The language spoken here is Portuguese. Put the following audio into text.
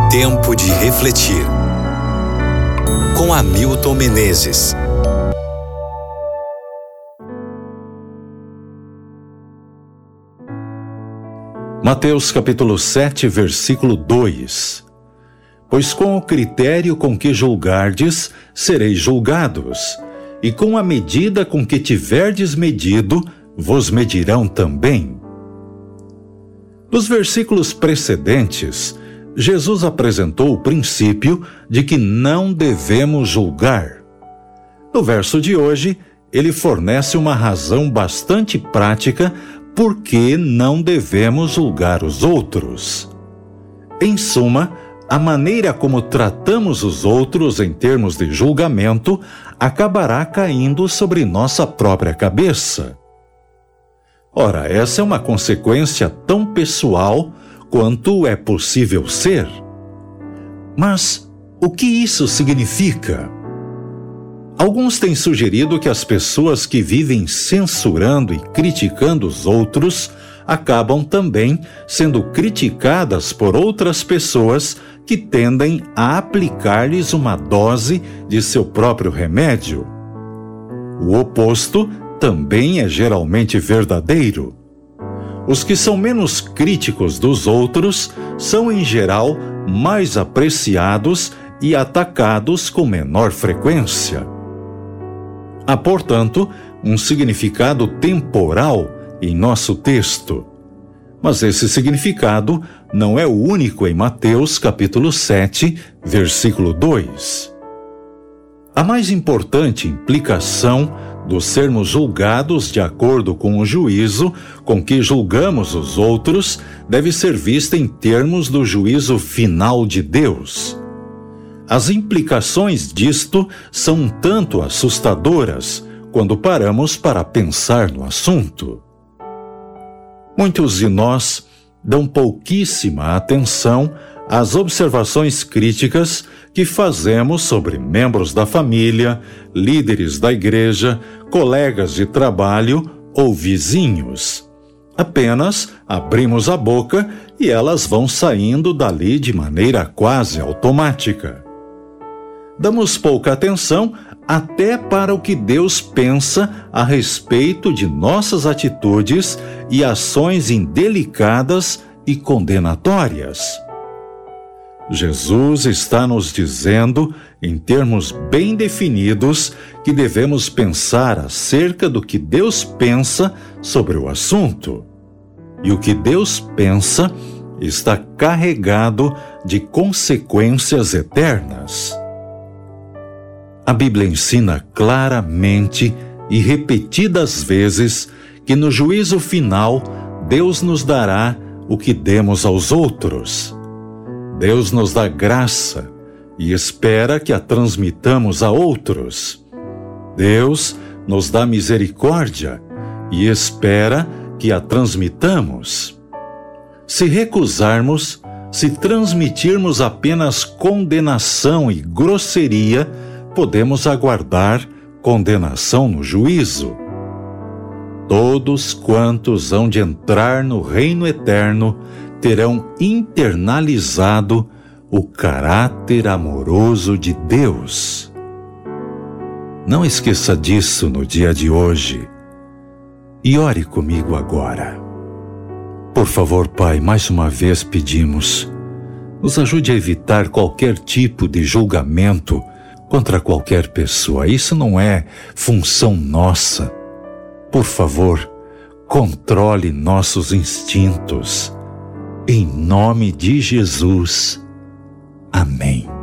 Tempo de refletir. Com Hamilton Menezes. Mateus capítulo 7, versículo 2. Pois com o critério com que julgardes, sereis julgados, e com a medida com que tiverdes medido, vos medirão também. Nos versículos precedentes, Jesus apresentou o princípio de que não devemos julgar. No verso de hoje, ele fornece uma razão bastante prática por que não devemos julgar os outros. Em suma, a maneira como tratamos os outros em termos de julgamento acabará caindo sobre nossa própria cabeça. Ora, essa é uma consequência tão pessoal quanto é possível ser. Mas o que isso significa? Alguns têm sugerido que as pessoas que vivem censurando e criticando os outros acabam também sendo criticadas por outras pessoas que tendem a aplicar-lhes uma dose de seu próprio remédio. O oposto também é geralmente verdadeiro. Os que são menos críticos dos outros são, em geral, mais apreciados e atacados com menor frequência. Há, portanto, um significado temporal em nosso texto. Mas esse significado não é o único em Mateus capítulo 7, versículo 2. A mais importante implicação dos sermos julgados de acordo com o juízo com que julgamos os outros deve ser vista em termos do juízo final de Deus. As implicações disto são um tanto assustadoras quando paramos para pensar no assunto. Muitos de nós dão pouquíssima atenção às observações críticas que fazemos sobre membros da família, líderes da igreja, colegas de trabalho ou vizinhos. Apenas abrimos a boca e elas vão saindo dali de maneira quase automática. Damos pouca atenção até para o que Deus pensa a respeito de nossas atitudes e ações indelicadas e condenatórias. Jesus está nos dizendo, em termos bem definidos, que devemos pensar acerca do que Deus pensa sobre o assunto. E o que Deus pensa está carregado de consequências eternas. A Bíblia ensina claramente e repetidas vezes que no juízo final Deus nos dará o que demos aos outros. Deus nos dá graça e espera que a transmitamos a outros. Deus nos dá misericórdia e espera que a transmitamos. Se recusarmos, se transmitirmos apenas condenação e grosseria, podemos aguardar condenação no juízo. Todos quantos hão de entrar no reino eterno terão internalizado o caráter amoroso de Deus. Não esqueça disso no dia de hoje. E ore comigo agora. Por favor, Pai, mais uma vez pedimos, nos ajude a evitar qualquer tipo de julgamento contra qualquer pessoa. Isso não é função nossa. Por favor, controle nossos instintos. Em nome de Jesus. Amém.